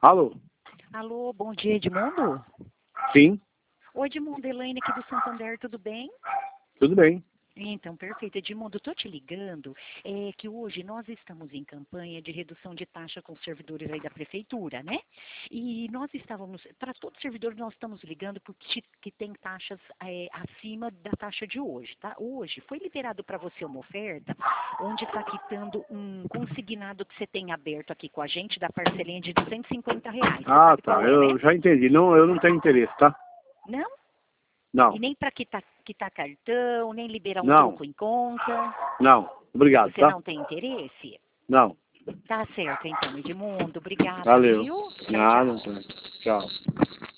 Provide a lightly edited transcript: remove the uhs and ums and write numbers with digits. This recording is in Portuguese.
Alô? Alô, bom dia, Edmundo? Sim, Oi, Edmundo, Elaine aqui do Santander, tudo bem? tudo bem. Então, perfeito. Edmundo, estou te ligando, que hoje nós estamos em campanha de redução de taxa com os servidores aí da prefeitura, né? E nós estávamos, para todos os servidores nós estamos ligando porque que tem taxas acima da taxa de hoje, tá? Hoje foi liberado para você uma oferta onde está quitando um consignado que você tem aberto aqui com a gente da parcelinha de R$ 250. Você Ah, sabe tá, qual é, né? eu já entendi. Não, eu não tenho interesse, tá? Não? E Não, nem para quitar cartão, nem liberar um não, troco em conta. não. Obrigado, Você tá? não tem interesse? Não. Tá certo, então, Edmundo. Obrigada, Valeu. viu? Tchau, Nada, tchau. então. Tchau.